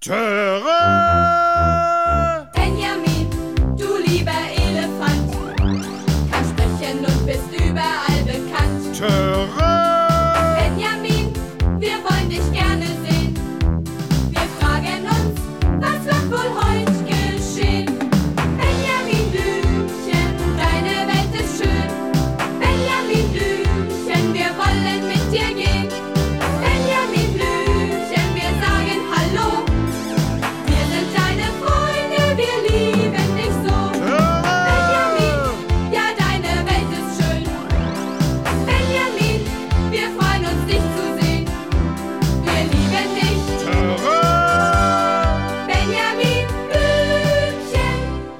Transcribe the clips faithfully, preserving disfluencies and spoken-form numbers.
Töre! Benjamin, du lieber Elefant, kannst sprechen und bist überall bekannt. Töre! Benjamin, wir wollen dich gerne sehen. Wir fragen uns, was wird wohl heute geschehen? Benjamin Blümchen, deine Welt ist schön. Benjamin Blümchen, wir wollen mit dir gehen. Benjamin Blümchen, wir sagen Hallo. Wir sind deine Freunde, wir lieben dich so. Benjamin, ja, deine Welt ist schön. Benjamin, wir freuen uns, dich zu sehen. Wir lieben dich. Töre! Benjamin Blümchen.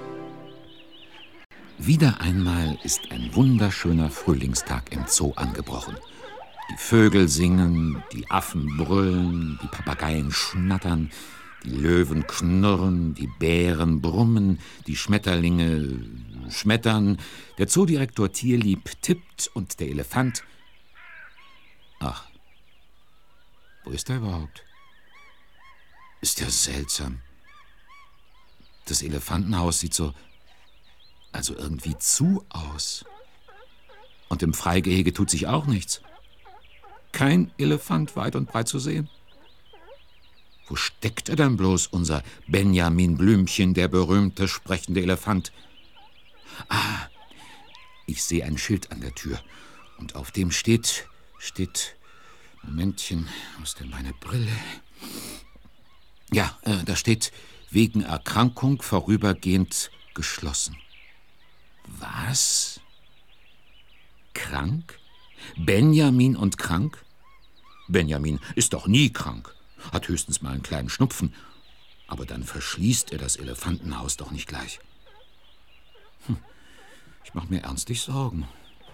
Wieder einmal ist ein wunderschöner Frühlingstag im Zoo angebrochen. Die Vögel singen, die Affen brüllen, die Papageien schnattern, die Löwen knurren, die Bären brummen, die Schmetterlinge schmettern, der Zoodirektor Tierlieb tippt und der Elefant... Ach, wo ist er überhaupt? Ist ja seltsam. Das Elefantenhaus sieht so... also irgendwie zu aus. Und im Freigehege tut sich auch nichts. Kein Elefant weit und breit zu sehen. Wo steckt er denn bloß, unser Benjamin Blümchen, der berühmte sprechende Elefant? Ah, ich sehe ein Schild an der Tür. Und auf dem steht, steht, Momentchen, wo ist denn meine Brille? Ja, äh, da steht, wegen Erkrankung vorübergehend geschlossen. Was? Krank? Benjamin und krank? Benjamin ist doch nie krank, hat höchstens mal einen kleinen Schnupfen. Aber dann verschließt er das Elefantenhaus doch nicht gleich. Hm, ich mache mir ernstlich Sorgen.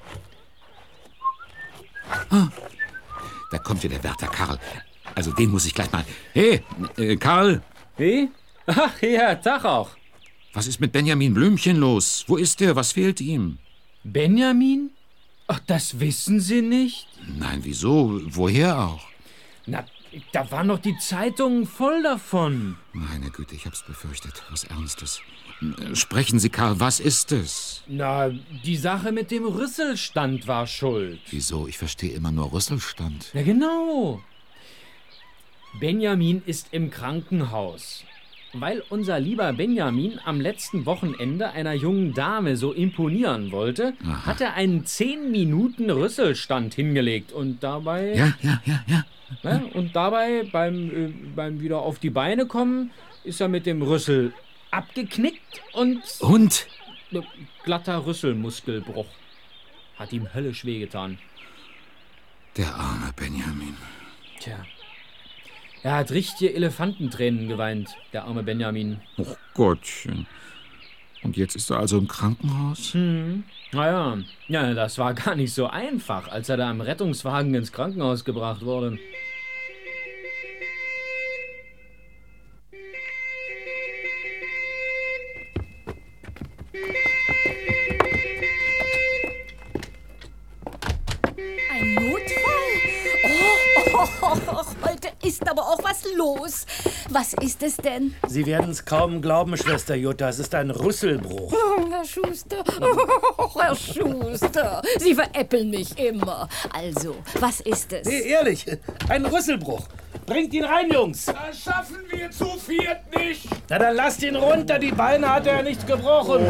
Ah, da kommt ja der Wärter Karl. Also den muss ich gleich mal... Hey, äh, Karl! Wie? Ach ja, Tag auch. Was ist mit Benjamin Blümchen los? Wo ist er? Was fehlt ihm? Benjamin? Ach, das wissen Sie nicht? Nein, wieso? Woher auch? Na, da waren doch die Zeitungen voll davon. Meine Güte, ich hab's befürchtet. Was Ernstes. Sprechen Sie, Karl, was ist es? Na, die Sache mit dem Rüsselstand war schuld. Wieso? Ich verstehe immer nur Rüsselstand. Ja, genau. Benjamin ist im Krankenhaus. Weil unser lieber Benjamin am letzten Wochenende einer jungen Dame so imponieren wollte, Aha. hat er einen zehn Minuten Rüsselstand hingelegt und dabei... Ja, ja, ja, ja. Ne, und dabei, beim, äh, beim wieder auf die Beine kommen, ist er mit dem Rüssel abgeknickt und... Und? Ne, glatter Rüsselmuskelbruch. Hat ihm höllisch wehgetan. Der arme Benjamin. Tja. Er hat richtige Elefantentränen geweint, der arme Benjamin. Och Gottchen. Und jetzt ist er also im Krankenhaus? Hm. Naja, ja, das war gar nicht so einfach, als er da im Rettungswagen ins Krankenhaus gebracht wurde. Ein Notfall? Oh, oh, oh, oh, heute ist aber auch was los. Was ist es denn? Sie werden es kaum glauben, Schwester Jutta, es ist ein Rüsselbruch. Oh, Herr Schuster, oh, Herr Schuster, Sie veräppeln mich immer. Also, was ist es? Nee, ehrlich, ein Rüsselbruch. Bringt ihn rein, Jungs. Das schaffen wir zu viert nicht. Na, dann lasst ihn runter, die Beine hat er nicht gebrochen.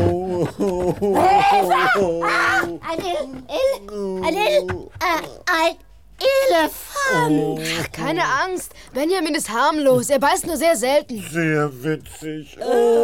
Ah, ein El... El... Ein El... Äh, ein Elefant. Ach, keine Angst. Benjamin ist harmlos. Er beißt nur sehr selten. Sehr witzig.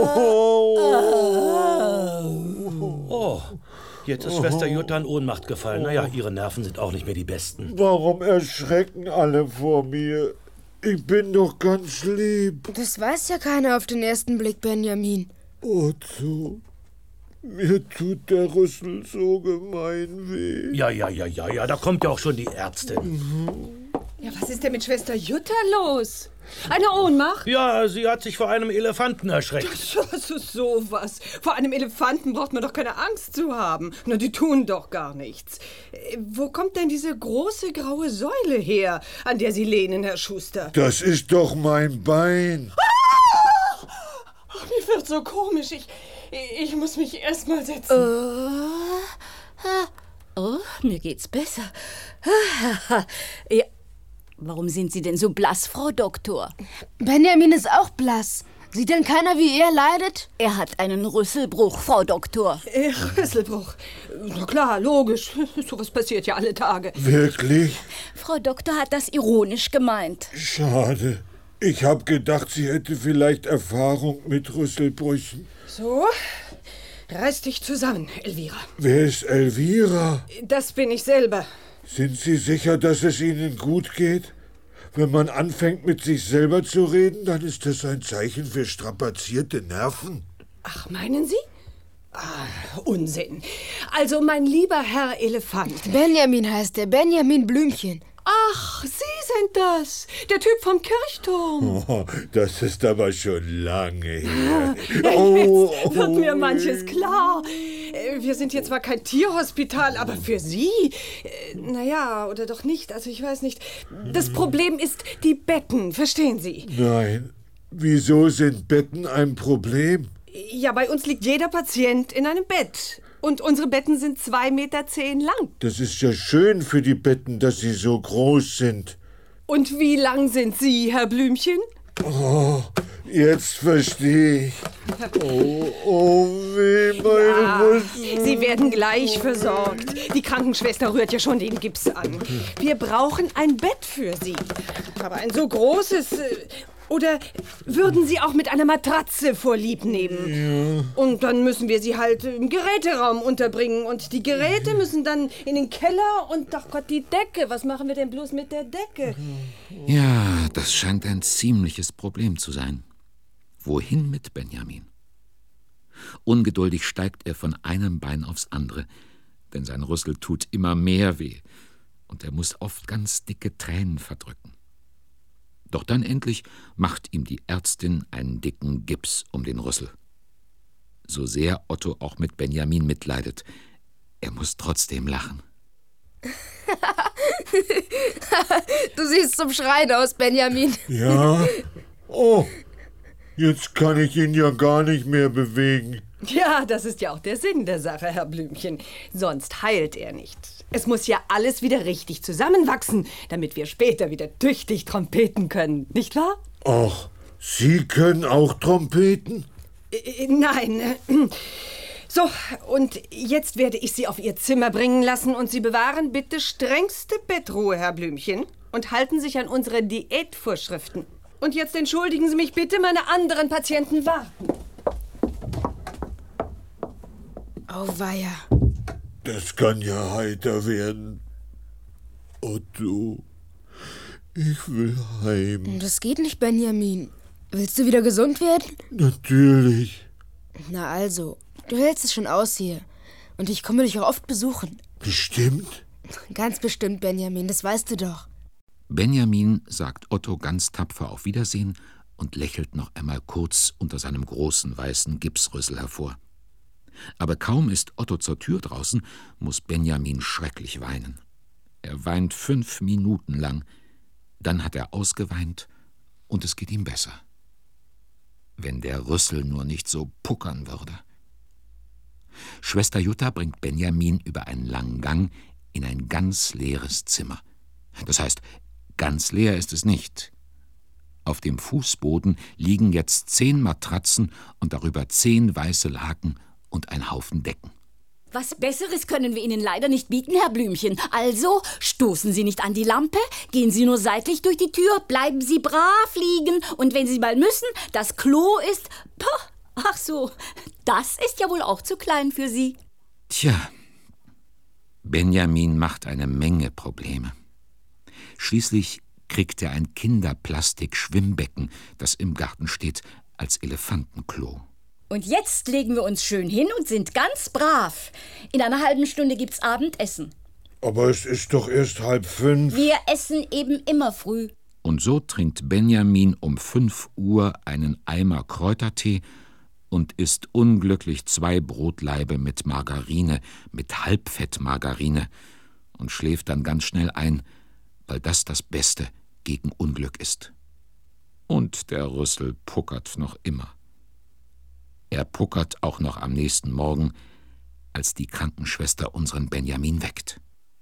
Oh, jetzt ist Schwester Jutta in Ohnmacht gefallen. Naja, ihre Nerven sind auch nicht mehr die besten. Warum erschrecken alle vor mir? Ich bin doch ganz lieb. Das weiß ja keiner auf den ersten Blick, Benjamin. Otto, mir tut der Rüssel so gemein weh. Ja, ja, ja, ja, ja, da kommt ja auch schon die Ärztin. Ja, was ist denn mit Schwester Jutta los? Eine Ohnmacht? Ja, sie hat sich vor einem Elefanten erschreckt. Das ist sowas. Vor einem Elefanten braucht man doch keine Angst zu haben. Na, die tun doch gar nichts. Äh, Wo kommt denn diese große graue Säule her, an der Sie lehnen, Herr Schuster? Das ist doch mein Bein. Ah! wird so komisch. Ich, ich muss mich erst mal setzen. Oh, oh, mir geht's besser. Ja. Warum sind Sie denn so blass, Frau Doktor? Benjamin ist auch blass. Sieht denn keiner, wie er leidet? Er hat einen Rüsselbruch, Frau Doktor. Äh, Rüsselbruch. Na klar, logisch. Sowas passiert ja alle Tage. Wirklich? Frau Doktor hat das ironisch gemeint. Schade. Ich habe gedacht, sie hätte vielleicht Erfahrung mit Rüsselbrüchen. So, reiß dich zusammen, Elvira. Wer ist Elvira? Das bin ich selber. Sind Sie sicher, dass es Ihnen gut geht? Wenn man anfängt, mit sich selber zu reden, dann ist das ein Zeichen für strapazierte Nerven. Ach, meinen Sie? Ah, Unsinn. Also, mein lieber Herr Elefant. Benjamin heißt er, Benjamin Blümchen. Ach, Sie sind das. Der Typ vom Kirchturm. Oh, das ist aber schon lange her. Oh, jetzt wird mir manches klar. Wir sind hier zwar kein Tierhospital, aber für Sie, naja, oder doch nicht, also ich weiß nicht. Das Problem ist die Betten, verstehen Sie? Nein, wieso sind Betten ein Problem? Ja, bei uns liegt jeder Patient in einem Bett. Und unsere Betten sind zwei Meter zehn lang. Das ist ja schön für die Betten, dass sie so groß sind. Und wie lang sind Sie, Herr Blümchen? Oh, jetzt verstehe ich. Oh, oh weh, meine Ja, Brüste. Sie werden gleich versorgt. Die Krankenschwester rührt ja schon den Gips an. Wir brauchen ein Bett für Sie. Aber ein so großes... äh, Oder würden Sie auch mit einer Matratze vorlieb nehmen? Ja. Und dann müssen wir Sie halt im Geräteraum unterbringen. Und die Geräte müssen dann in den Keller und, ach Gott, die Decke. Was machen wir denn bloß mit der Decke? Ja, das scheint ein ziemliches Problem zu sein. Wohin mit Benjamin? Ungeduldig steigt er von einem Bein aufs andere, denn sein Rüssel tut immer mehr weh und er muss oft ganz dicke Tränen verdrücken. Doch dann endlich macht ihm die Ärztin einen dicken Gips um den Rüssel. So sehr Otto auch mit Benjamin mitleidet, er muss trotzdem lachen. Du siehst zum Schreien aus, Benjamin. Ja? Oh, jetzt kann ich ihn ja gar nicht mehr bewegen. Ja, das ist ja auch der Sinn der Sache, Herr Blümchen. Sonst heilt er nicht. Es muss ja alles wieder richtig zusammenwachsen, damit wir später wieder tüchtig trompeten können, nicht wahr? Ach, Sie können auch trompeten? Äh, nein. So, und jetzt werde ich Sie auf Ihr Zimmer bringen lassen und Sie bewahren bitte strengste Bettruhe, Herr Blümchen, und halten sich an unsere Diätvorschriften. Und jetzt entschuldigen Sie mich bitte, meine anderen Patienten warten. Auweia. Das kann ja heiter werden. Otto, ich will heim. Das geht nicht, Benjamin. Willst du wieder gesund werden? Natürlich. Na also, du hältst es schon aus hier. Und ich komme dich auch oft besuchen. Bestimmt? Ganz bestimmt, Benjamin, das weißt du doch. Benjamin sagt Otto ganz tapfer auf Wiedersehen und lächelt noch einmal kurz unter seinem großen weißen Gipsrüssel hervor. Aber kaum ist Otto zur Tür draußen, muss Benjamin schrecklich weinen. Er weint fünf Minuten lang, dann hat er ausgeweint und es geht ihm besser. Wenn der Rüssel nur nicht so puckern würde. Schwester Jutta bringt Benjamin über einen langen Gang in ein ganz leeres Zimmer. Das heißt, ganz leer ist es nicht. Auf dem Fußboden liegen jetzt zehn Matratzen und darüber zehn weiße Laken und ein Haufen Decken. Was Besseres können wir Ihnen leider nicht bieten, Herr Blümchen. Also stoßen Sie nicht an die Lampe, gehen Sie nur seitlich durch die Tür, bleiben Sie brav liegen und wenn Sie mal müssen, das Klo ist... Ach so, das ist ja wohl auch zu klein für Sie. Tja, Benjamin macht eine Menge Probleme. Schließlich kriegt er ein Kinderplastik-Schwimmbecken, das im Garten steht, als Elefantenklo. Und jetzt legen wir uns schön hin und sind ganz brav. In einer halben Stunde gibt's Abendessen. Aber es ist doch erst halb fünf. Wir essen eben immer früh. Und so trinkt Benjamin um fünf Uhr einen Eimer Kräutertee und isst unglücklich zwei Brotlaibe mit Margarine, mit Halbfettmargarine und schläft dann ganz schnell ein, weil das das Beste gegen Unglück ist. Und der Rüssel puckert noch immer. Er puckert auch noch am nächsten Morgen, als die Krankenschwester unseren Benjamin weckt.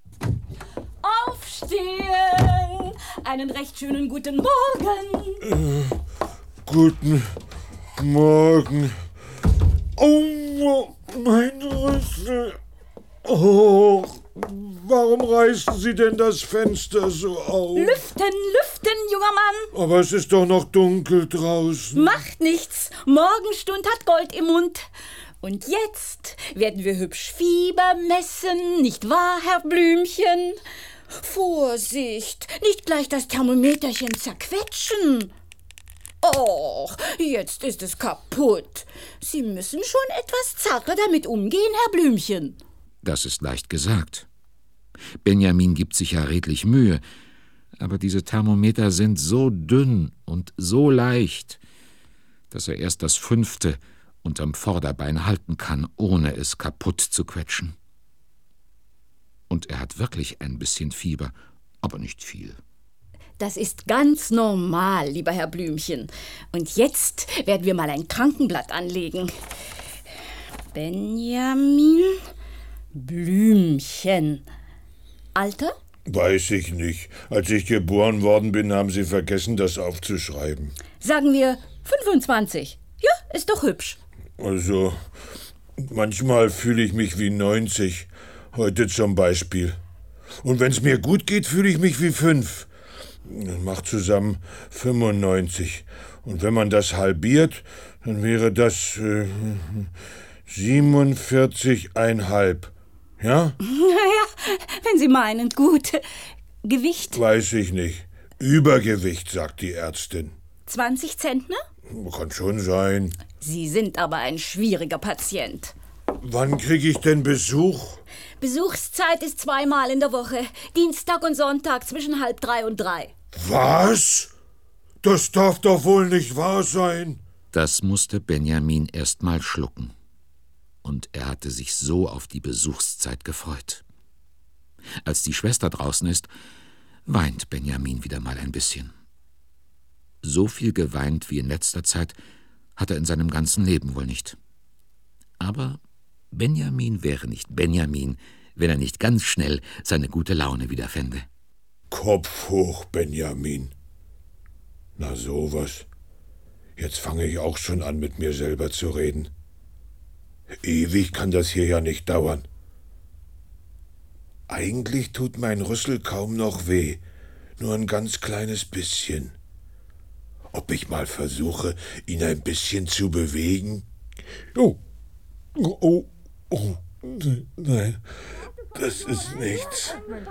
Aufstehen! Einen recht schönen guten Morgen! Äh, guten Morgen. Oh, mein Rüssel. Oh, warum reißen Sie denn das Fenster so auf? Lüften, lüften, junger Mann! Aber es ist doch noch dunkel draußen. Macht nichts. Morgenstund hat Gold im Mund. Und jetzt werden wir hübsch Fieber messen, nicht wahr, Herr Blümchen? Vorsicht, nicht gleich das Thermometerchen zerquetschen. Och, jetzt ist es kaputt. Sie müssen schon etwas zarter damit umgehen, Herr Blümchen. Das ist leicht gesagt. Benjamin gibt sich ja redlich Mühe, aber diese Thermometer sind so dünn und so leicht, dass er erst das fünfte unterm Vorderbein halten kann, ohne es kaputt zu quetschen. Und er hat wirklich ein bisschen Fieber, aber nicht viel. Das ist ganz normal, lieber Herr Blümchen. Und jetzt werden wir mal ein Krankenblatt anlegen. Benjamin Blümchen. Alter? Weiß ich nicht. Als ich geboren worden bin, haben Sie vergessen, das aufzuschreiben. Sagen wir fünfundzwanzig. Ja, ist doch hübsch. Also, manchmal fühle ich mich wie neunzig. Heute zum Beispiel. Und wenn es mir gut geht, fühle ich mich wie fünf. Das macht zusammen fünfundneunzig. Und wenn man das halbiert, dann wäre das äh, siebenundvierzig Komma fünf. Ja? Naja, wenn Sie meinen, gut. Gewicht? Weiß ich nicht. Übergewicht, sagt die Ärztin. zwanzig Zentner? Kann schon sein. Sie sind aber ein schwieriger Patient. Wann kriege ich denn Besuch? Besuchszeit ist zweimal in der Woche. Dienstag und Sonntag zwischen halb drei und drei. Was? Das darf doch wohl nicht wahr sein. Das musste Benjamin erst mal schlucken. Und er hatte sich so auf die Besuchszeit gefreut. Als die Schwester draußen ist, weint Benjamin wieder mal ein bisschen. So viel geweint wie in letzter Zeit hat er in seinem ganzen Leben wohl nicht. Aber Benjamin wäre nicht Benjamin, wenn er nicht ganz schnell seine gute Laune wiederfände. Kopf hoch, Benjamin. Na sowas. Jetzt fange ich auch schon an, mit mir selber zu reden. Ewig kann das hier ja nicht dauern. Eigentlich tut mein Rüssel kaum noch weh, nur ein ganz kleines bisschen. Ob ich mal versuche, ihn ein bisschen zu bewegen? Oh, oh, oh, nein, das ist nichts.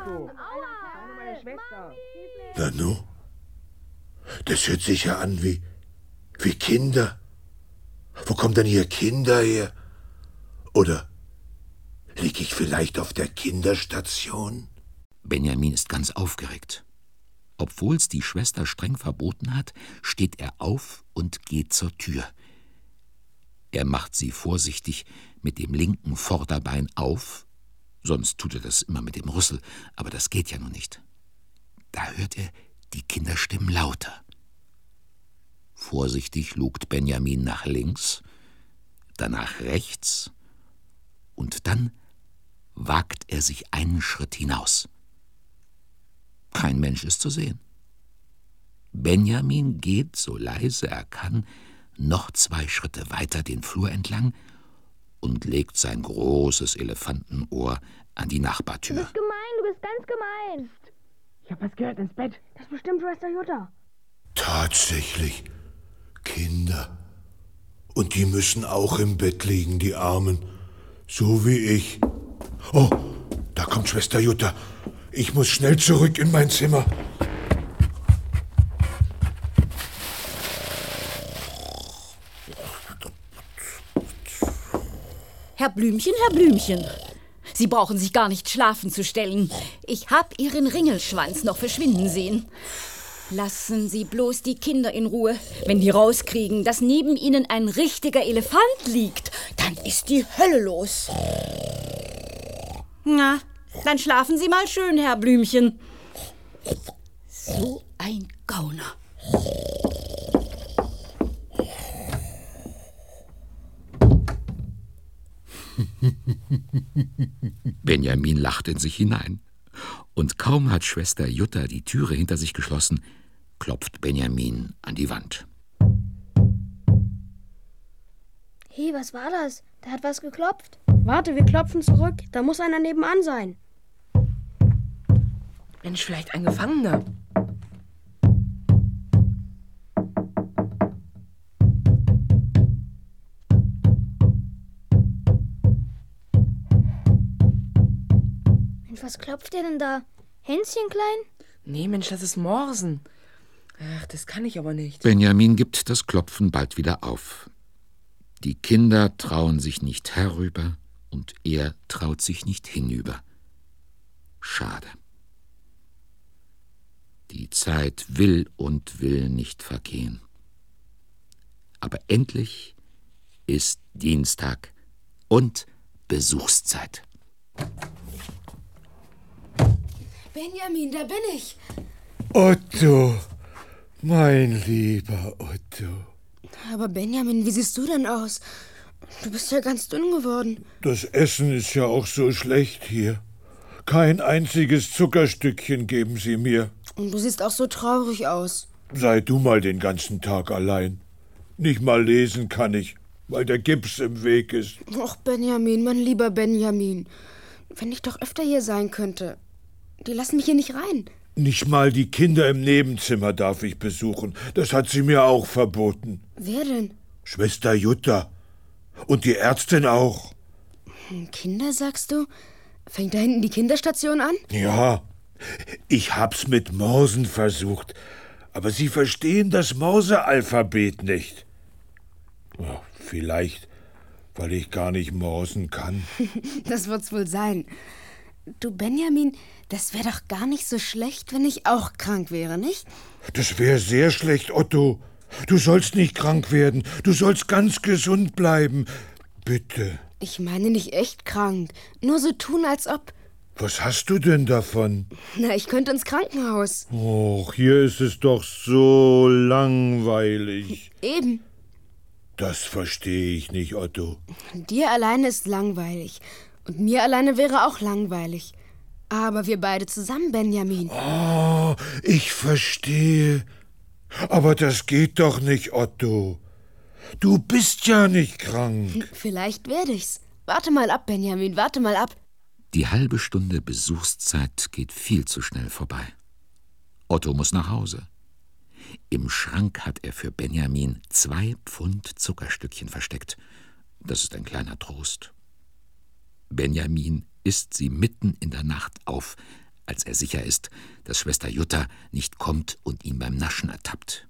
Nanu, das hört sich ja an wie, wie Kinder. Wo kommen denn hier Kinder her? Oder liege ich vielleicht auf der Kinderstation? Benjamin ist ganz aufgeregt. Obwohl's die Schwester streng verboten hat, steht er auf und geht zur Tür. Er macht sie vorsichtig mit dem linken Vorderbein auf, sonst tut er das immer mit dem Rüssel, aber das geht ja nun nicht. Da hört er die Kinderstimmen lauter. Vorsichtig lugt Benjamin nach links, danach rechts, und dann wagt er sich einen Schritt hinaus. Kein Mensch ist zu sehen. Benjamin geht, so leise er kann, noch zwei Schritte weiter den Flur entlang und legt sein großes Elefantenohr an die Nachbartür. Du bist gemein, du bist ganz gemein. Ich hab was gehört ins Bett. Das ist bestimmt Schwester Jutta. Tatsächlich, Kinder. Und die müssen auch im Bett liegen, die Armen. So wie ich. Oh, da kommt Schwester Jutta. Ich muss schnell zurück in mein Zimmer. Herr Blümchen, Herr Blümchen. Sie brauchen sich gar nicht schlafen zu stellen. Ich hab Ihren Ringelschwanz noch verschwinden sehen. Lassen Sie bloß die Kinder in Ruhe. Wenn die rauskriegen, dass neben ihnen ein richtiger Elefant liegt, dann ist die Hölle los. Na, dann schlafen Sie mal schön, Herr Blümchen. So ein Gauner. Benjamin lacht in sich hinein. Und kaum hat Schwester Jutta die Türe hinter sich geschlossen, klopft Benjamin an die Wand. Hey, was war das? Da hat was geklopft. Warte, wir klopfen zurück. Da muss einer nebenan sein. Mensch, vielleicht ein Gefangener. Mensch, was klopft ihr denn da? Hänschen klein? Nee, Mensch, das ist Morsen. Ach, das kann ich aber nicht. Benjamin gibt das Klopfen bald wieder auf. Die Kinder trauen sich nicht herüber und er traut sich nicht hinüber. Schade. Die Zeit will und will nicht vergehen. Aber endlich ist Dienstag und Besuchszeit. Benjamin, da bin ich. Otto, mein lieber Otto. Aber Benjamin, wie siehst du denn aus? Du bist ja ganz dünn geworden. Das Essen ist ja auch so schlecht hier. Kein einziges Zuckerstückchen geben sie mir. Und du siehst auch so traurig aus. Sei du mal den ganzen Tag allein. Nicht mal lesen kann ich, weil der Gips im Weg ist. Och, Benjamin, mein lieber Benjamin. Wenn ich doch öfter hier sein könnte. Die lassen mich hier nicht rein. Nicht mal die Kinder im Nebenzimmer darf ich besuchen. Das hat sie mir auch verboten. Wer denn? Schwester Jutta. Und die Ärztin auch. Kinder, sagst du? Fängt da hinten die Kinderstation an? Ja, ich hab's mit Morsen versucht. Aber sie verstehen das Morsealphabet nicht. Oh, vielleicht, weil ich gar nicht morsen kann. Das wird's wohl sein. Du, Benjamin, das wäre doch gar nicht so schlecht, wenn ich auch krank wäre, nicht? Das wäre sehr schlecht, Otto. Du sollst nicht krank werden. Du sollst ganz gesund bleiben. Bitte. Ich meine nicht echt krank. Nur so tun, als ob. Was hast du denn davon? Na, ich könnte ins Krankenhaus. Och, hier ist es doch so langweilig. Eben. Das verstehe ich nicht, Otto. Dir alleine ist langweilig. Und mir alleine wäre auch langweilig. Aber wir beide zusammen, Benjamin. Oh, ich verstehe. Aber das geht doch nicht, Otto. Du bist ja nicht krank. Vielleicht werde ich's. Warte mal ab, Benjamin, warte mal ab. Die halbe Stunde Besuchszeit geht viel zu schnell vorbei. Otto muss nach Hause. Im Schrank hat er für Benjamin zwei Pfund Zuckerstückchen versteckt. Das ist ein kleiner Trost. Benjamin isst sie mitten in der Nacht auf, als er sicher ist, dass Schwester Jutta nicht kommt und ihn beim Naschen ertappt.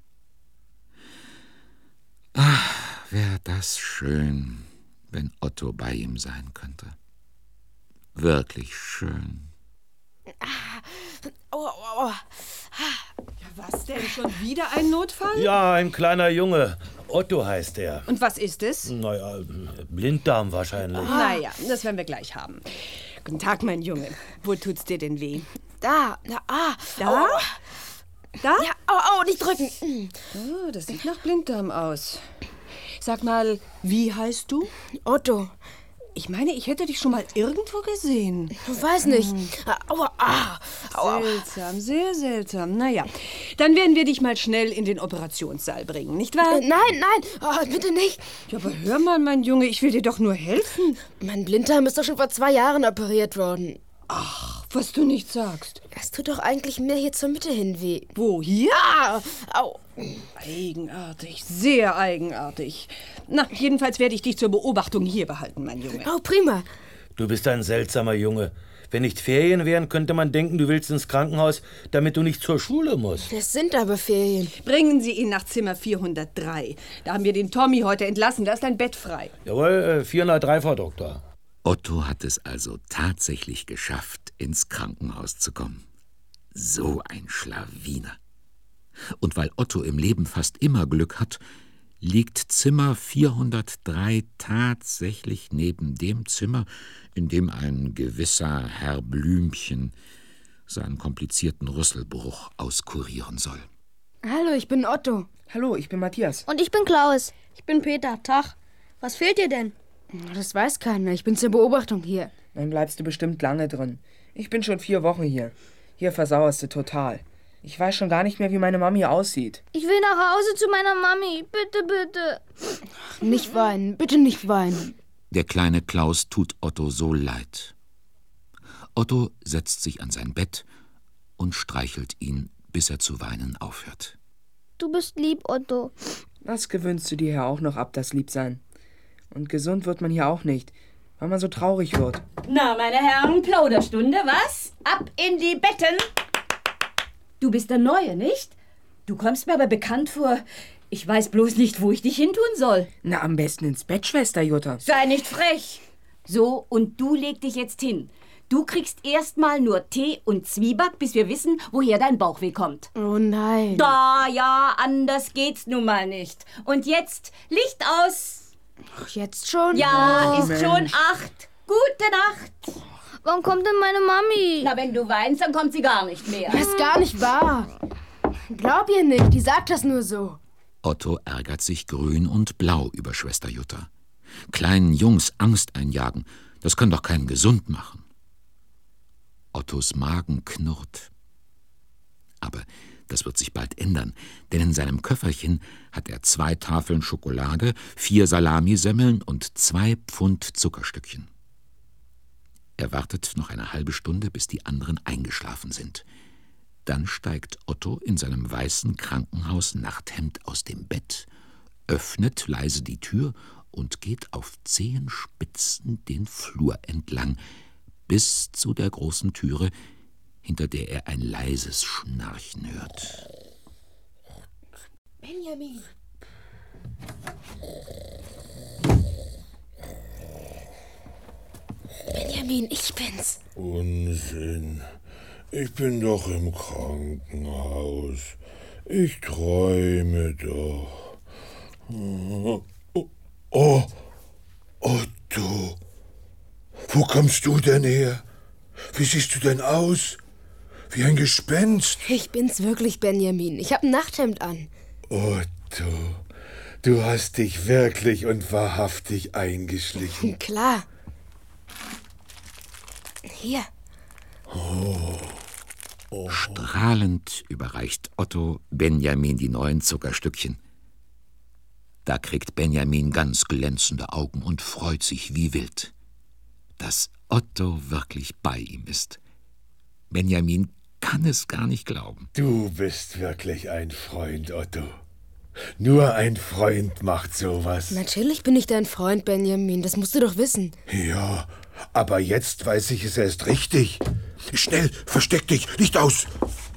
Ach, wäre das schön, wenn Otto bei ihm sein könnte. Wirklich schön. Aua, aua, aua. Ja, was denn? Schon wieder ein Notfall? Ja, ein kleiner Junge. Otto heißt er. Und was ist es? Naja, Blinddarm wahrscheinlich. Naja, das werden wir gleich haben. Guten Tag, mein Junge. Wo tut's dir denn weh? Da, da, ah. Da? Oh. Da? Ja, au, au, nicht drücken. Oh, das sieht nach Blinddarm aus. Sag mal, wie heißt du? Otto. Ich meine, ich hätte dich schon mal irgendwo gesehen. Ich weiß nicht. Hm. Aua, ah, aua. Seltsam, sehr seltsam. Naja, dann werden wir dich mal schnell in den Operationssaal bringen, nicht wahr? Äh, nein, nein, oh, bitte nicht. Ja, aber hör mal, mein Junge, ich will dir doch nur helfen. Mein Blinddarm ist doch schon vor zwei Jahren operiert worden. Ach, was du nicht sagst. Es tut doch eigentlich mehr hier zur Mitte hin weh. Wo, hier? Ah, au. Eigenartig, sehr eigenartig. Na, jedenfalls werde ich dich zur Beobachtung hier behalten, mein Junge. Oh, prima. Du bist ein seltsamer Junge. Wenn nicht Ferien wären, könnte man denken, du willst ins Krankenhaus, damit du nicht zur Schule musst. Es sind aber Ferien. Bringen Sie ihn nach Zimmer vierhundertdrei. Da haben wir den Tommy heute entlassen. Da ist ein Bett frei. Jawohl, vierhundertdrei, Frau Doktor. Otto hat es also tatsächlich geschafft, ins Krankenhaus zu kommen. So ein Schlawiner. Und weil Otto im Leben fast immer Glück hat, liegt Zimmer vierhundertdrei tatsächlich neben dem Zimmer, in dem ein gewisser Herr Blümchen seinen komplizierten Rüsselbruch auskurieren soll. Hallo, ich bin Otto. Hallo, ich bin Matthias. Und ich bin Klaus. Ich bin Peter. Tag. Was fehlt dir denn? Das weiß keiner. Ich bin zur Beobachtung hier. Dann bleibst du bestimmt lange drin. Ich bin schon vier Wochen hier. Hier versauerst du total. Ich weiß schon gar nicht mehr, wie meine Mami aussieht. Ich will nach Hause zu meiner Mami. Bitte, bitte. Ach, nicht weinen. Bitte nicht weinen. Der kleine Klaus tut Otto so leid. Otto setzt sich an sein Bett und streichelt ihn, bis er zu weinen aufhört. Du bist lieb, Otto. Das gewöhnst du dir ja auch noch ab, das Liebsein. Und gesund wird man hier auch nicht, weil man so traurig wird. Na, meine Herren, Plauderstunde, was? Ab in die Betten! Du bist der Neue, nicht? Du kommst mir aber bekannt vor. Ich weiß bloß nicht, wo ich dich hintun soll. Na, am besten ins Bett, Schwester Jutta. Sei nicht frech. So, und du leg dich jetzt hin. Du kriegst erstmal nur Tee und Zwieback, bis wir wissen, woher dein Bauchweh kommt. Oh nein. Da, ja, anders geht's nun mal nicht. Und jetzt Licht aus. Ach, jetzt schon? Ja, Oh, ist Mensch. schon acht. Gute Nacht. Wann kommt denn meine Mami? Na, wenn du weinst, dann kommt sie gar nicht mehr. Das ist gar nicht wahr. Glaub ihr nicht, die sagt das nur so. Otto ärgert sich grün und blau über Schwester Jutta. Kleinen Jungs Angst einjagen, das kann doch keinen gesund machen. Ottos Magen knurrt. Aber das wird sich bald ändern, denn in seinem Köfferchen hat er zwei Tafeln Schokolade, vier Salamisemmeln und zwei Pfund Zuckerstückchen. Er wartet noch eine halbe Stunde, bis die anderen eingeschlafen sind. Dann steigt Otto in seinem weißen Krankenhaus-Nachthemd aus dem Bett, öffnet leise die Tür und geht auf Zehenspitzen den Flur entlang, bis zu der großen Türe, hinter der er ein leises Schnarchen hört. Benjamin. Benjamin, ich bin's. Unsinn. Ich bin doch im Krankenhaus. Ich träume doch. Oh, oh, Otto. Wo kommst du denn her? Wie siehst du denn aus? Wie ein Gespenst. Ich bin's wirklich, Benjamin. Ich hab ein Nachthemd an. Otto, du hast dich wirklich und wahrhaftig eingeschlichen. Klar. Hier. Oh. Oh. Strahlend überreicht Otto Benjamin die neuen Zuckerstückchen. Da kriegt Benjamin ganz glänzende Augen und freut sich wie wild, dass Otto wirklich bei ihm ist. Benjamin kann es gar nicht glauben. Du bist wirklich ein Freund, Otto. Nur ein Freund macht sowas. Natürlich bin ich dein Freund, Benjamin. Das musst du doch wissen. Ja, aber jetzt weiß ich es erst richtig. Schnell, versteck dich, Licht aus.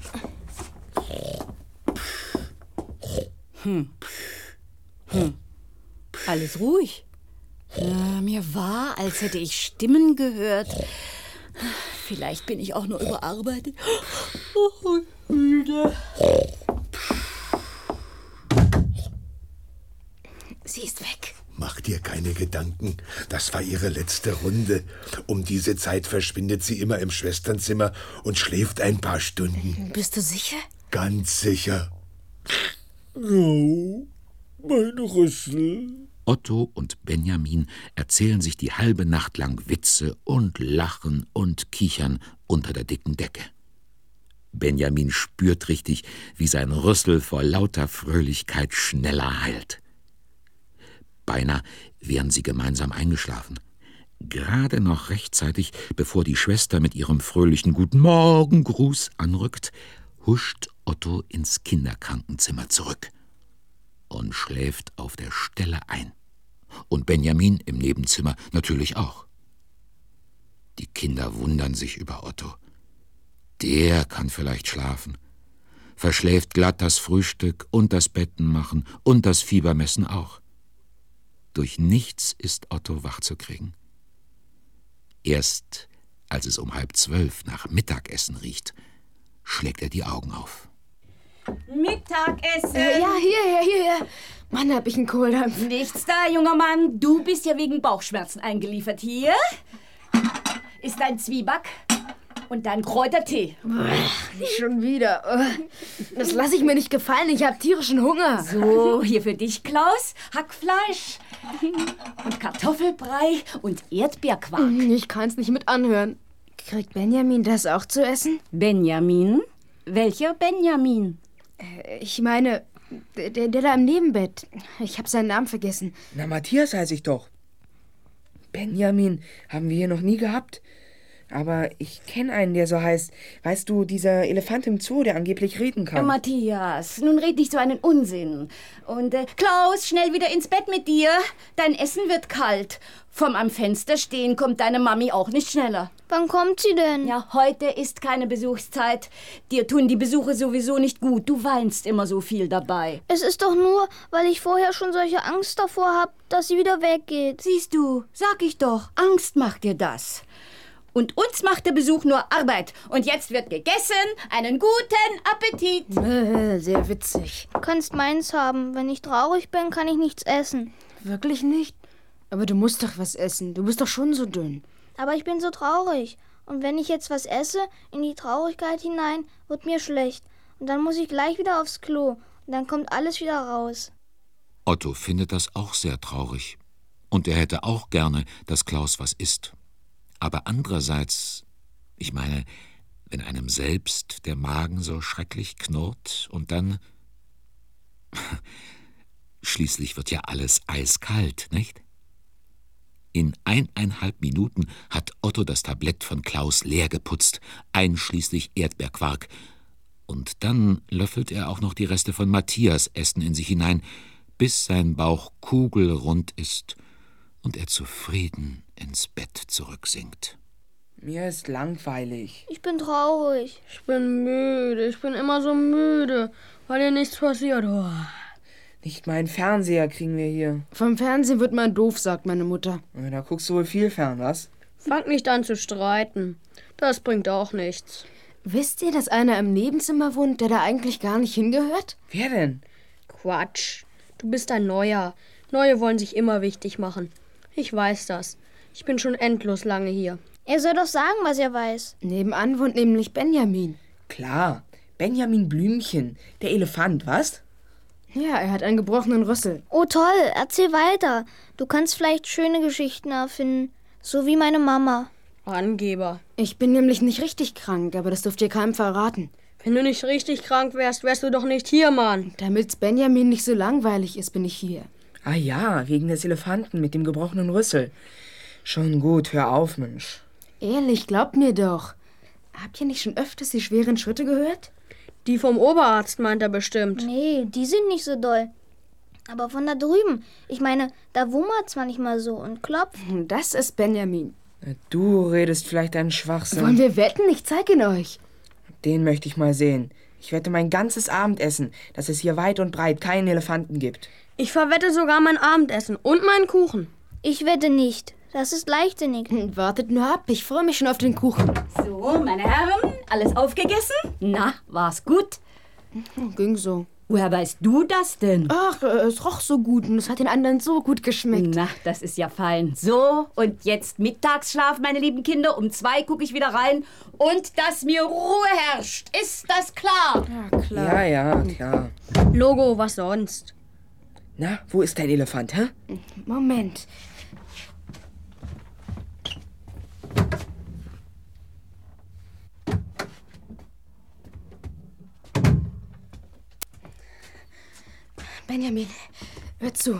Hm. Hm. Alles ruhig. Äh, mir war, als hätte ich Stimmen gehört. Vielleicht bin ich auch nur überarbeitet. Oh, müde. Sie ist weg. Mach dir keine Gedanken. Das war ihre letzte Runde. Um diese Zeit verschwindet sie immer im Schwesternzimmer und schläft ein paar Stunden. Bist du sicher? Ganz sicher. Oh, mein Rüssel. Otto und Benjamin erzählen sich die halbe Nacht lang Witze und lachen und kichern unter der dicken Decke. Benjamin spürt richtig, wie sein Rüssel vor lauter Fröhlichkeit schneller heilt. Beinahe wären sie gemeinsam eingeschlafen. Gerade noch rechtzeitig, bevor die Schwester mit ihrem fröhlichen Guten Morgen-Gruß anrückt, huscht Otto ins Kinderkrankenzimmer zurück und schläft auf der Stelle ein. Und Benjamin im Nebenzimmer natürlich auch. Die Kinder wundern sich über Otto. Der kann vielleicht schlafen, verschläft glatt das Frühstück und das Bettenmachen und das Fiebermessen auch. Durch nichts ist Otto wach zu kriegen. Erst als es um halb zwölf nach Mittagessen riecht, schlägt er die Augen auf. Mittagessen. Äh, ja, hierher, hierher. Mann, hab ich einen Kohldampf. Nichts da, junger Mann. Du bist ja wegen Bauchschmerzen eingeliefert. Hier ist dein Zwieback und dein Kräutertee. Nicht schon wieder. Das lasse ich mir nicht gefallen. Ich habe tierischen Hunger. So, hier für dich, Klaus. Hackfleisch, Und Kartoffelbrei und Erdbeerquark. Ich kann's nicht mit anhören. Kriegt Benjamin das auch zu essen? Benjamin? Welcher Benjamin? Äh, Ich meine, der, der da im Nebenbett. Ich habe seinen Namen vergessen. Na, Matthias heiße ich doch. Benjamin haben wir hier noch nie gehabt. Aber ich kenne einen, der so heißt. Weißt du, dieser Elefant im Zoo, der angeblich reden Ja, kann. Matthias, nun red nicht so einen Unsinn. Und äh, Klaus, schnell wieder ins Bett mit dir. Dein Essen wird kalt. Vom am Fenster stehen kommt deine Mami auch nicht schneller. Wann kommt sie denn? Ja, heute ist keine Besuchszeit. Dir tun die Besuche sowieso nicht gut. Du weinst immer so viel dabei. Es ist doch nur, weil ich vorher schon solche Angst davor habe, dass sie wieder weggeht. Siehst du, sag ich doch, Angst macht dir das. Und uns macht der Besuch nur Arbeit. Und jetzt wird gegessen. Einen guten Appetit. Äh, sehr witzig. Du kannst meins haben. Wenn ich traurig bin, kann ich nichts essen. Wirklich nicht? Aber du musst doch was essen. Du bist doch schon so dünn. Aber ich bin so traurig. Und wenn ich jetzt was esse, in die Traurigkeit hinein, wird mir schlecht. Und dann muss ich gleich wieder aufs Klo. Und dann kommt alles wieder raus. Otto findet das auch sehr traurig. Und er hätte auch gerne, dass Klaus was isst. Aber andererseits, ich meine, wenn einem selbst der Magen so schrecklich knurrt und dann... Schließlich wird ja alles eiskalt, nicht? In eineinhalb Minuten hat Otto das Tablett von Klaus leer geputzt, einschließlich Erdbeerquark. Und dann löffelt er auch noch die Reste von Matthias Essen in sich hinein, bis sein Bauch kugelrund ist und er zufrieden ins Bett zurücksinkt. Mir ist langweilig. Ich bin traurig. Ich bin müde. Ich bin immer so müde, weil dir nichts passiert. Oh. Nicht mal einen Fernseher kriegen wir hier. Vom Fernsehen wird man doof, sagt meine Mutter. Ja, da guckst du wohl viel fern, was? Fang nicht an zu streiten. Das bringt auch nichts. Wisst ihr, dass einer im Nebenzimmer wohnt, der da eigentlich gar nicht hingehört? Wer denn? Quatsch. Du bist ein Neuer. Neue wollen sich immer wichtig machen. Ich weiß das. Ich bin schon endlos lange hier. Er soll doch sagen, was er weiß. Nebenan wohnt nämlich Benjamin. Klar, Benjamin Blümchen, der Elefant, was? Ja, er hat einen gebrochenen Rüssel. Oh toll, erzähl weiter. Du kannst vielleicht schöne Geschichten erfinden. So wie meine Mama. Angeber. Ich bin nämlich nicht richtig krank, aber das dürft ihr keinem verraten. Wenn du nicht richtig krank wärst, wärst du doch nicht hier, Mann. Damit's Benjamin nicht so langweilig ist, bin ich hier. Ah ja, wegen des Elefanten mit dem gebrochenen Rüssel. Schon gut, hör auf, Mensch. Ehrlich, glaubt mir doch. Habt ihr nicht schon öfters die schweren Schritte gehört? Die vom Oberarzt meint er bestimmt. Nee, die sind nicht so doll. Aber von da drüben. Ich meine, da wummert's manchmal so und klopft. Das ist Benjamin. Du redest vielleicht einen Schwachsinn. Wollen wir wetten? Ich zeig ihn euch. Den möchte ich mal sehen. Ich wette mein ganzes Abendessen, dass es hier weit und breit keinen Elefanten gibt. Ich verwette sogar mein Abendessen und meinen Kuchen. Ich wette nicht. Das ist leichtsinnig. Wartet nur ab, ich freue mich schon auf den Kuchen. So, meine Herren, alles aufgegessen? Na, war's gut? Ging so. Woher weißt du das denn? Ach, es roch so gut und es hat den anderen so gut geschmeckt. Na, das ist ja fein. So, und jetzt Mittagsschlaf, meine lieben Kinder. Um zwei gucke ich wieder rein. Und dass mir Ruhe herrscht. Ist das klar? Ja, klar. Ja, ja, klar. Logo, was sonst? Na, wo ist dein Elefant, hä? Moment. Benjamin, hör zu.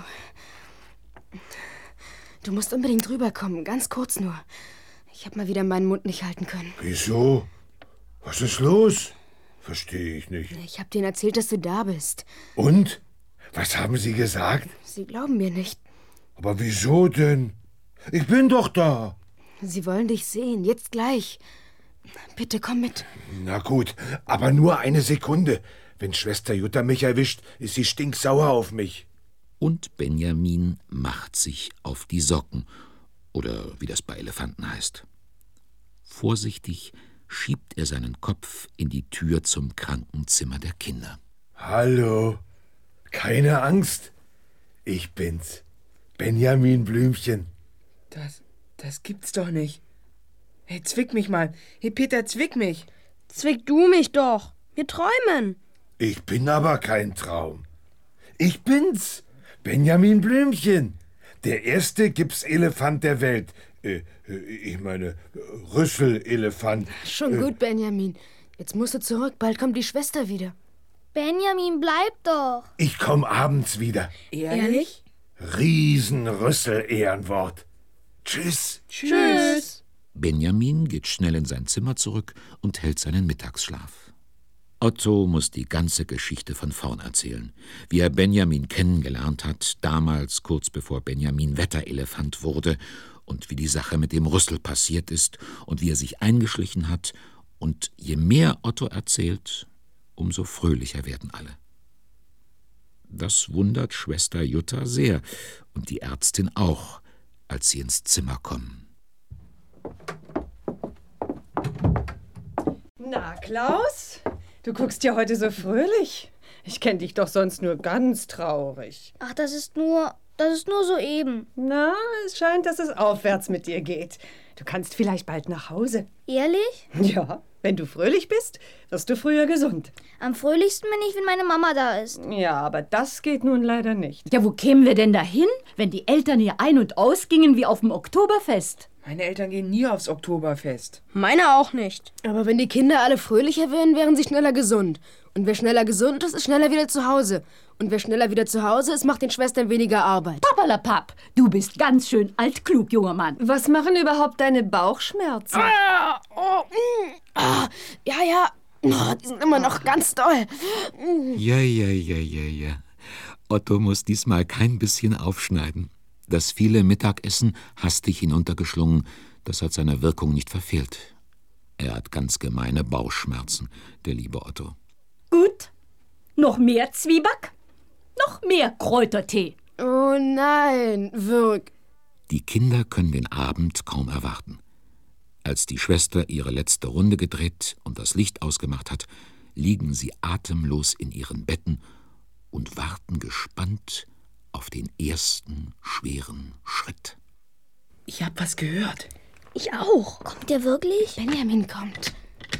Du musst unbedingt rüberkommen, ganz kurz nur. Ich habe mal wieder meinen Mund nicht halten können. Wieso? Was ist los? Verstehe ich nicht. Ich habe denen erzählt, dass du da bist. Und? Was haben Sie gesagt? Sie glauben mir nicht. Aber wieso denn? Ich bin doch da. Sie wollen dich sehen, jetzt gleich. Bitte komm mit. Na gut, aber nur eine Sekunde. Wenn Schwester Jutta mich erwischt, ist sie stinksauer auf mich. Und Benjamin macht sich auf die Socken, oder wie das bei Elefanten heißt. Vorsichtig schiebt er seinen Kopf in die Tür zum Krankenzimmer der Kinder. Hallo, keine Angst. Ich bin's, Benjamin Blümchen. Das, das gibt's doch nicht. Hey, zwick mich mal. Hey, Peter, zwick mich. Zwick du mich doch. Wir träumen. Ich bin aber kein Traum. Ich bin's, Benjamin Blümchen, Der erste Gipselefant der Welt. Äh, ich meine, Rüsselelefant. Schon Äh, gut, Benjamin. Jetzt musst du zurück, bald kommt die Schwester wieder. Benjamin, bleib doch. Ich komm abends wieder. Ehrlich? Riesenrüssel-Ehrenwort. Tschüss. Tschüss. Benjamin geht schnell in sein Zimmer zurück und hält seinen Mittagsschlaf. Otto muss die ganze Geschichte von vorn erzählen, wie er Benjamin kennengelernt hat, damals kurz bevor Benjamin Wetterelefant wurde, und wie die Sache mit dem Rüssel passiert ist und wie er sich eingeschlichen hat. Und je mehr Otto erzählt, umso fröhlicher werden alle. Das wundert Schwester Jutta sehr und die Ärztin auch, als sie ins Zimmer kommen. Na, Klaus? Du guckst ja heute so fröhlich. Ich kenne dich doch sonst nur ganz traurig. Ach, das ist nur, das ist nur soeben. Na, es scheint, dass es aufwärts mit dir geht. Du kannst vielleicht bald nach Hause. Ehrlich? Ja, wenn du fröhlich bist, wirst du früher gesund. Am fröhlichsten bin ich, wenn meine Mama da ist. Ja, aber das geht nun leider nicht. Ja, wo kämen wir denn dahin, wenn die Eltern hier ein- und ausgingen wie auf dem Oktoberfest? Meine Eltern gehen nie aufs Oktoberfest. Meine auch nicht. Aber wenn die Kinder alle fröhlicher werden, wären sie schneller gesund. Und wer schneller gesund ist, ist schneller wieder zu Hause. Und wer schneller wieder zu Hause ist, macht den Schwestern weniger Arbeit. Papperlapapp, du bist ganz schön altklug, junger Mann. Was machen überhaupt deine Bauchschmerzen? Ah, oh, mm, ah, ja, ja, oh, die sind immer noch ganz doll. Ja, ja, ja, ja, ja. Otto muss diesmal kein bisschen aufschneiden. Das viele Mittagessen, hastig hinuntergeschlungen, das hat seine Wirkung nicht verfehlt. Er hat ganz gemeine Bauchschmerzen, der liebe Otto. Gut. Noch mehr Zwieback? Noch mehr Kräutertee? Oh nein, Wirk. Die Kinder können den Abend kaum erwarten. Als die Schwester ihre letzte Runde gedreht und das Licht ausgemacht hat, liegen sie atemlos in ihren Betten und warten gespannt auf den ersten schweren Schritt. Ich hab was gehört. Ich auch. Kommt der wirklich? Benjamin kommt.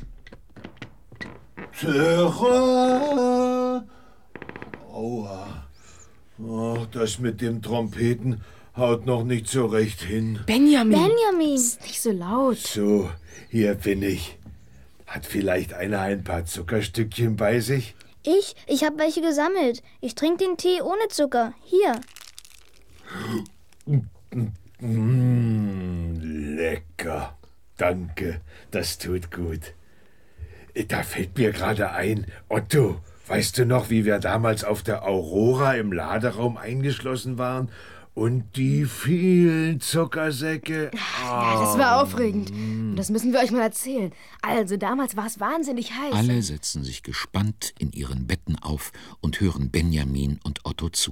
Terra! Aua. Oh, das mit dem Trompeten haut noch nicht so recht hin. Benjamin. Benjamin. Ist nicht so laut. So, hier bin ich. Hat vielleicht einer ein paar Zuckerstückchen bei sich? Ich? Ich habe welche gesammelt. Ich trinke den Tee ohne Zucker. Hier. Mmh, lecker. Danke, das tut gut. Da fällt mir gerade ein, Otto, weißt du noch, wie wir damals auf der Aurora im Laderaum eingeschlossen waren? Und die vielen Zuckersäcke. Ja, das war aufregend. Und das müssen wir euch mal erzählen. Also, damals war es wahnsinnig heiß. Alle setzen sich gespannt in ihren Betten auf und hören Benjamin und Otto zu.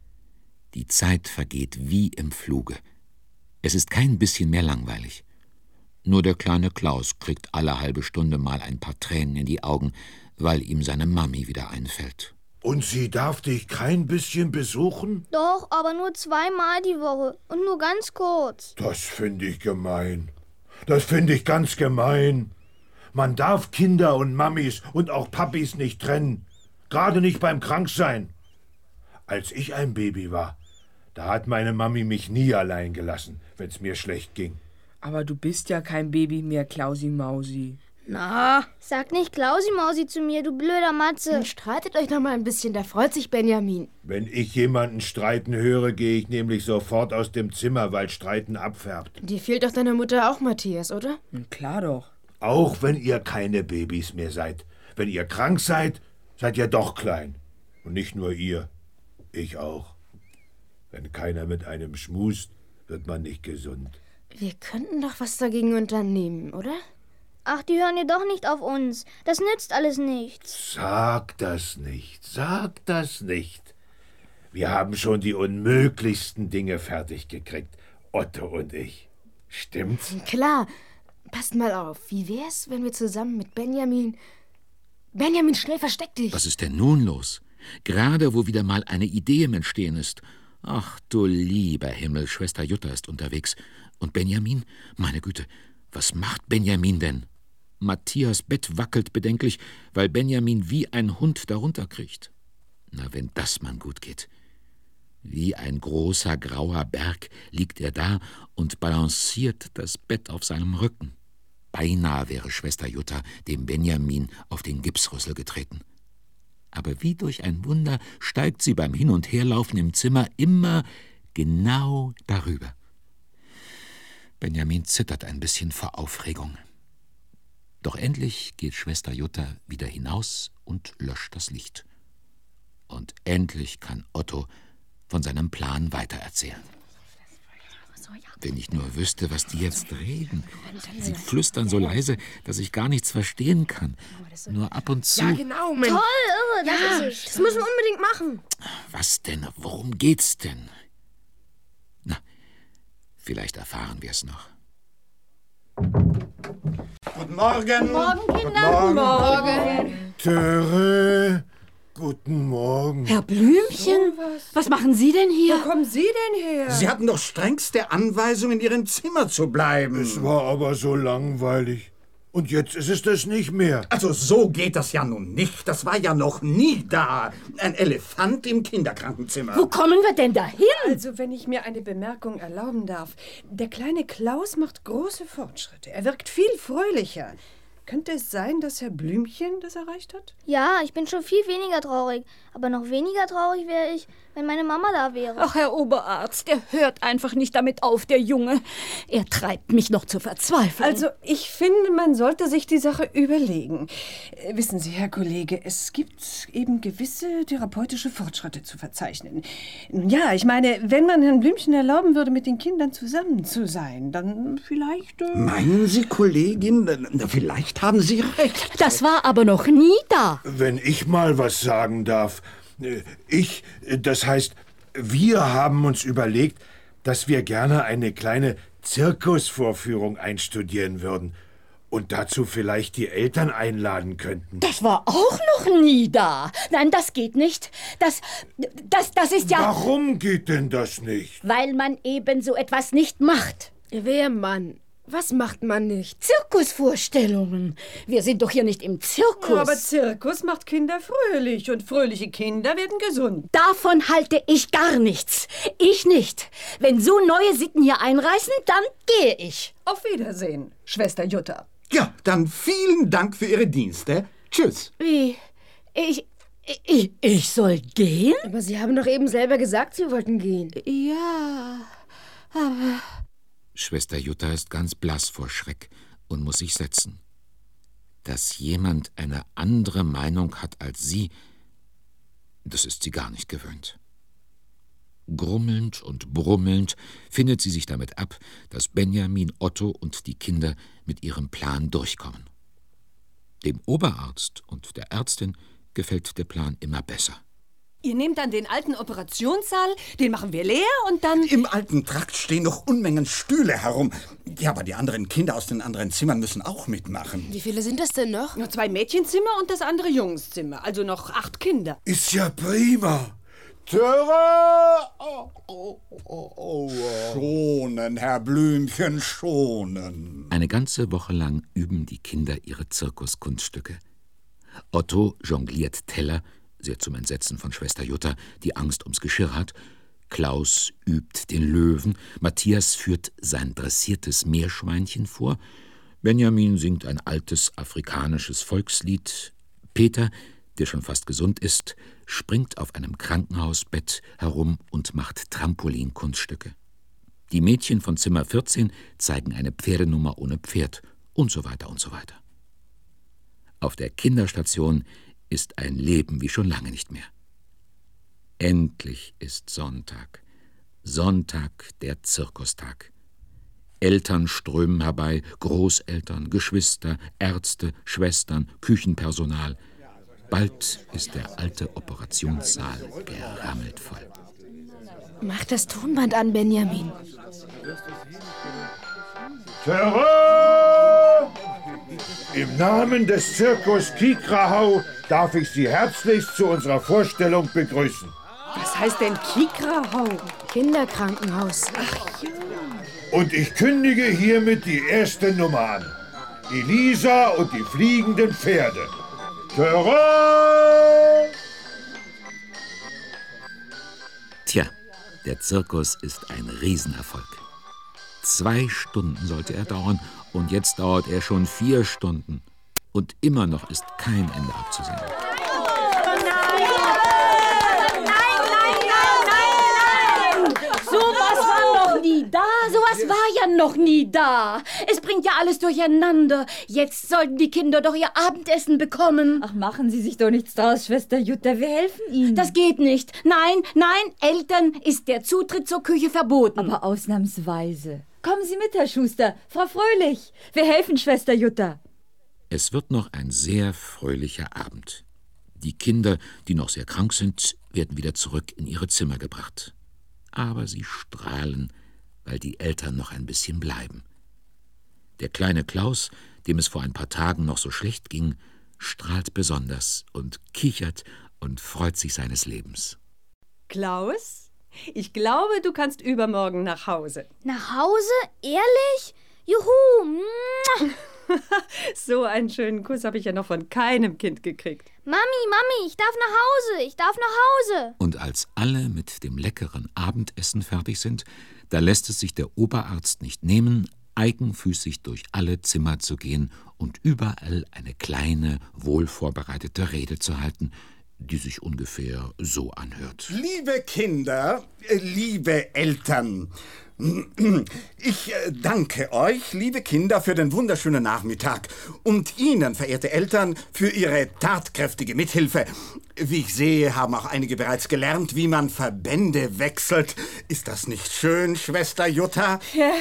Die Zeit vergeht wie im Fluge. Es ist kein bisschen mehr langweilig. Nur der kleine Klaus kriegt alle halbe Stunde mal ein paar Tränen in die Augen, weil ihm seine Mami wieder einfällt. Und sie darf dich kein bisschen besuchen? Doch, aber nur zweimal die Woche. Und nur ganz kurz. Das finde ich gemein. Das finde ich ganz gemein. Man darf Kinder und Mamis und auch Papis nicht trennen. Gerade nicht beim Kranksein. Als ich ein Baby war, da hat meine Mami mich nie allein gelassen, wenn's mir schlecht ging. Aber du bist ja kein Baby mehr, Klausi Mausi. Na, Sag nicht Klausi Mausi zu mir, du blöder Matze. Dann streitet euch noch mal ein bisschen, da freut sich Benjamin. Wenn ich jemanden streiten höre, gehe ich nämlich sofort aus dem Zimmer, weil Streiten abfärbt. Dir fehlt doch deiner Mutter auch, Matthias, oder? Na klar doch. Auch wenn ihr keine Babys mehr seid. Wenn ihr krank seid, seid ihr doch klein. Und nicht nur ihr, ich auch. Wenn keiner mit einem schmust, wird man nicht gesund. Wir könnten doch was dagegen unternehmen, oder? Ach, die hören ja doch nicht auf uns. Das nützt alles nichts. Sag das nicht, sag das nicht. Wir haben schon die unmöglichsten Dinge fertig gekriegt, Otto und ich. Stimmt's? Klar. Passt mal auf. Wie wär's, wenn wir zusammen mit Benjamin... Benjamin, schnell versteck dich. Was ist denn nun los? Gerade wo wieder mal eine Idee im Entstehen ist. Ach du lieber Himmel, Schwester Jutta ist unterwegs. Und Benjamin? Meine Güte, was macht Benjamin denn? Matthias Bett wackelt bedenklich, weil Benjamin wie ein Hund darunter kriecht. Na, wenn das mal gut geht. Wie ein großer grauer Berg liegt er da und balanciert das Bett auf seinem Rücken. Beinahe wäre Schwester Jutta dem Benjamin auf den Gipsrüssel getreten. Aber wie durch ein Wunder steigt sie beim Hin- und Herlaufen im Zimmer immer genau darüber. Benjamin zittert ein bisschen vor Aufregung. Doch endlich geht Schwester Jutta wieder hinaus und löscht das Licht. Und endlich kann Otto von seinem Plan weitererzählen. Wenn ich nur wüsste, was die jetzt reden. Sie flüstern so leise, dass ich gar nichts verstehen kann. Nur ab und zu. Ja, genau, Mensch. Toll, irre, das Ja, ist es. das müssen wir unbedingt machen. Was denn? Worum geht's denn? Na, vielleicht erfahren wir es noch. Guten Morgen. Morgen, Kinder. Guten Morgen. Morgen. Töre, guten Morgen. Herr Blümchen, was machen Sie denn hier? Wo kommen Sie denn her? Sie hatten doch strengste Anweisung, in Ihrem Zimmer zu bleiben. Es war aber so langweilig. Und jetzt ist es das nicht mehr. Also so geht das ja nun nicht. Das war ja noch nie da. Ein Elefant im Kinderkrankenzimmer. Wo kommen wir denn dahin? Also, wenn ich mir eine Bemerkung erlauben darf. Der kleine Klaus macht große Fortschritte. Er wirkt viel fröhlicher. Könnte es sein, dass Herr Blümchen das erreicht hat? Ja, ich bin schon viel weniger traurig. Aber noch weniger traurig wäre ich, wenn meine Mama da wäre. Ach, Herr Oberarzt, der hört einfach nicht damit auf, der Junge. Er treibt mich noch zur Verzweiflung. Also, ich finde, man sollte sich die Sache überlegen. Äh, wissen Sie, Herr Kollege, es gibt eben gewisse therapeutische Fortschritte zu verzeichnen. Nun ja, ich meine, wenn man Herrn Blümchen erlauben würde, mit den Kindern zusammen zu sein, dann vielleicht... Äh Meinen Sie, Kollegin, na, vielleicht haben Sie recht. Das war aber noch nie da. Wenn ich mal was sagen darf. Ich, das heißt, wir haben uns überlegt, dass wir gerne eine kleine Zirkusvorführung einstudieren würden und dazu vielleicht die Eltern einladen könnten. Das war auch noch nie da. Nein, das geht nicht. Das, das, das ist ja... Warum geht denn das nicht? Weil man eben so etwas nicht macht. Wer Mann? Was macht man nicht? Zirkusvorstellungen. Wir sind doch hier nicht im Zirkus. Aber Zirkus macht Kinder fröhlich und fröhliche Kinder werden gesund. Davon halte ich gar nichts. Ich nicht. Wenn so neue Sitten hier einreißen, dann gehe ich. Auf Wiedersehen, Schwester Jutta. Ja, dann vielen Dank für Ihre Dienste. Tschüss. Wie? Ich... Ich, ich soll gehen? Aber Sie haben doch eben selber gesagt, Sie wollten gehen. Ja, aber... Schwester Jutta ist ganz blass vor Schreck und muss sich setzen. Dass jemand eine andere Meinung hat als sie, das ist sie gar nicht gewöhnt. Grummelnd und brummelnd findet sie sich damit ab, dass Benjamin, Otto und die Kinder mit ihrem Plan durchkommen. Dem Oberarzt und der Ärztin gefällt der Plan immer besser. Ihr nehmt dann den alten Operationssaal, den machen wir leer und dann... Im alten Trakt stehen noch Unmengen Stühle herum. Ja, aber die anderen Kinder aus den anderen Zimmern müssen auch mitmachen. Wie viele sind das denn noch? Nur zwei Mädchenzimmer und das andere Jungszimmer, also noch acht Kinder. Ist ja prima. Töre! Oh, oh, oh, oh. Schonen, Herr Blümchen, schonen. Eine ganze Woche lang üben die Kinder ihre Zirkuskunststücke. Otto jongliert Teller, sehr zum Entsetzen von Schwester Jutta, die Angst ums Geschirr hat. Klaus übt den Löwen, Matthias führt sein dressiertes Meerschweinchen vor, Benjamin singt ein altes afrikanisches Volkslied, Peter, der schon fast gesund ist, springt auf einem Krankenhausbett herum und macht Trampolinkunststücke. Die Mädchen von Zimmer vierzehn zeigen eine Pferdenummer ohne Pferd und so weiter und so weiter. Auf der Kinderstation ist ein Leben wie schon lange nicht mehr. Endlich ist Sonntag. Sonntag, der Zirkustag. Eltern strömen herbei, Großeltern, Geschwister, Ärzte, Schwestern, Küchenpersonal. Bald ist der alte Operationssaal gerammelt voll. Mach das Tonband an, Benjamin. Terror! Im Namen des Zirkus Kikrahau darf ich Sie herzlichst zu unserer Vorstellung begrüßen. Was heißt denn Kikrahau? Kinderkrankenhaus. Ach ja. Und ich kündige hiermit die erste Nummer an. Elisa und die fliegenden Pferde. Terror! Tja, Der Zirkus ist ein Riesenerfolg. Zwei Stunden sollte er dauern und jetzt dauert er schon vier Stunden. Und immer noch ist kein Ende abzusehen. Sowas war noch nie da, sowas war ja noch nie da. Es bringt ja alles durcheinander. Jetzt sollten die Kinder doch ihr Abendessen bekommen. Ach, machen Sie sich doch nichts draus, Schwester Jutta, wir helfen Ihnen. Das geht nicht. Nein, nein, Eltern ist der Zutritt zur Küche verboten. Aber ausnahmsweise. Kommen Sie mit, Herr Schuster. Frau Fröhlich, wir helfen Schwester Jutta. Es wird noch ein sehr fröhlicher Abend. Die Kinder, die noch sehr krank sind, werden wieder zurück in ihre Zimmer gebracht. Aber sie strahlen, weil die Eltern noch ein bisschen bleiben. Der kleine Klaus, dem es vor ein paar Tagen noch so schlecht ging, strahlt besonders und kichert und freut sich seines Lebens. Klaus, ich glaube, du kannst übermorgen nach Hause. Nach Hause? Ehrlich? Juhu! So einen schönen Kuss habe ich ja noch von keinem Kind gekriegt. Mami, Mami, ich darf nach Hause, ich darf nach Hause. Und als alle mit dem leckeren Abendessen fertig sind, da lässt es sich der Oberarzt nicht nehmen, eigenfüßig durch alle Zimmer zu gehen und überall eine kleine, wohlvorbereitete Rede zu halten, die sich ungefähr so anhört. Liebe Kinder, äh, liebe Eltern, ich äh, danke euch, liebe Kinder, für den wunderschönen Nachmittag und Ihnen, verehrte Eltern, für Ihre tatkräftige Mithilfe. Wie ich sehe, haben auch einige bereits gelernt, wie man Verbände wechselt. Ist das nicht schön, Schwester Jutta? Ja,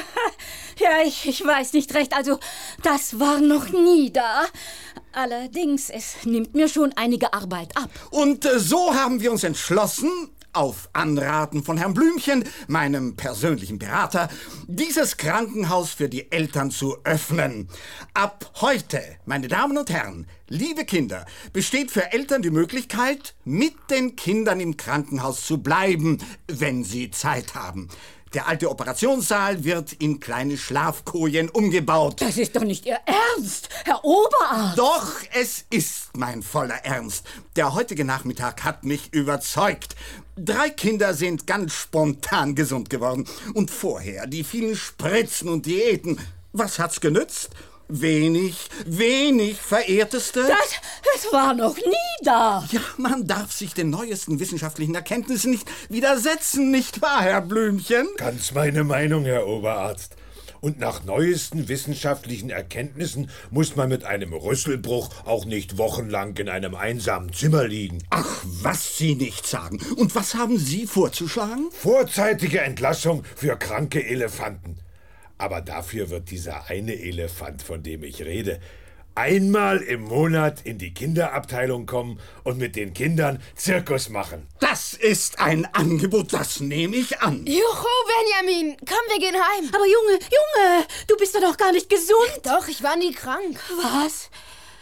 ja ich, ich weiß nicht recht. Also, das war noch nie da. Allerdings, es nimmt mir schon einige Arbeit ab. Und äh, so haben wir uns entschlossen, auf Anraten von Herrn Blümchen, meinem persönlichen Berater, dieses Krankenhaus für die Eltern zu öffnen. Ab heute, meine Damen und Herren, liebe Kinder, besteht für Eltern die Möglichkeit, mit den Kindern im Krankenhaus zu bleiben, wenn sie Zeit haben. Der alte Operationssaal wird in kleine Schlafkojen umgebaut. Das ist doch nicht Ihr Ernst, Herr Oberarzt. Doch, es ist mein voller Ernst. Der heutige Nachmittag hat mich überzeugt. Drei Kinder sind ganz spontan gesund geworden. Und vorher die vielen Spritzen und Diäten. Was hat's genützt? Wenig, wenig, verehrteste. Das, das war noch nie da. Ja, man darf sich den neuesten wissenschaftlichen Erkenntnissen nicht widersetzen, nicht wahr, Herr Blümchen? Ganz meine Meinung, Herr Oberarzt. Und nach neuesten wissenschaftlichen Erkenntnissen muss man mit einem Rüsselbruch auch nicht wochenlang in einem einsamen Zimmer liegen. Ach, was Sie nicht sagen. Und was haben Sie vorzuschlagen? Vorzeitige Entlassung für kranke Elefanten. Aber dafür wird dieser eine Elefant, von dem ich rede, einmal im Monat in die Kinderabteilung kommen und mit den Kindern Zirkus machen. Das ist ein Angebot, das nehme ich an. Juhu, Benjamin, komm, wir gehen heim. Aber Junge, Junge, du bist doch noch gar nicht gesund. Doch, ich war nie krank. Was?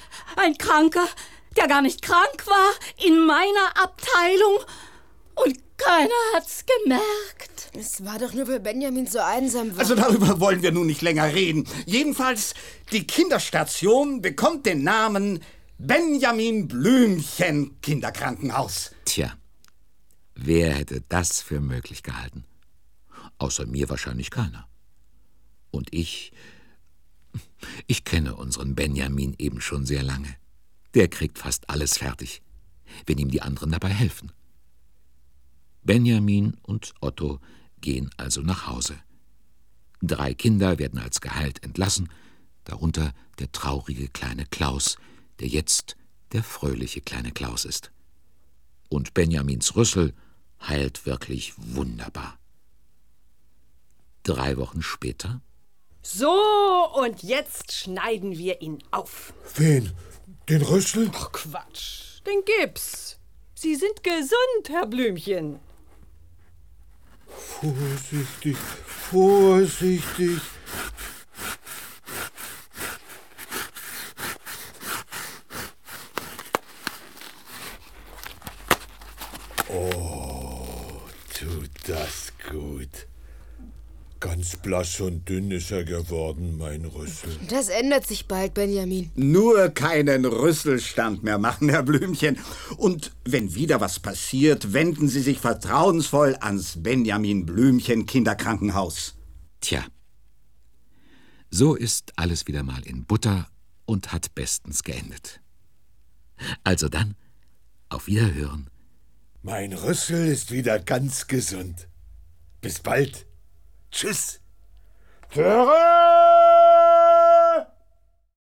Ein Kranker, der gar nicht krank war, in meiner Abteilung? Und keiner hat's gemerkt. Es war doch nur, weil Benjamin so einsam war. Also darüber wollen wir nun nicht länger reden. Jedenfalls, die Kinderstation bekommt den Namen Benjamin Blümchen Kinderkrankenhaus. Tja, wer hätte das für möglich gehalten? Außer mir wahrscheinlich keiner. Und ich, ich kenne unseren Benjamin eben schon sehr lange. Der kriegt fast alles fertig, wenn ihm die anderen dabei helfen. Benjamin und Otto gehen also nach Hause. Drei Kinder werden als geheilt entlassen, darunter der traurige kleine Klaus, der jetzt der fröhliche kleine Klaus ist. Und Benjamins Rüssel heilt wirklich wunderbar. Drei Wochen später... So, und jetzt schneiden wir ihn auf. Wen? Den Rüssel? Ach, Quatsch. Den Gips. Sie sind gesund, Herr Blümchen. Vorsichtig, vorsichtig. Oh, tut das gut. Ganz blass und dünn ist er geworden, mein Rüssel. Das ändert sich bald, Benjamin. Nur keinen Rüsselstand mehr machen, Herr Blümchen. Und wenn wieder was passiert, wenden Sie sich vertrauensvoll ans Benjamin Blümchen Kinderkrankenhaus. Tja, so ist alles wieder mal in Butter und hat bestens geendet. Also dann, auf Wiederhören. Mein Rüssel ist wieder ganz gesund. Bis bald. Tschüss. Töre!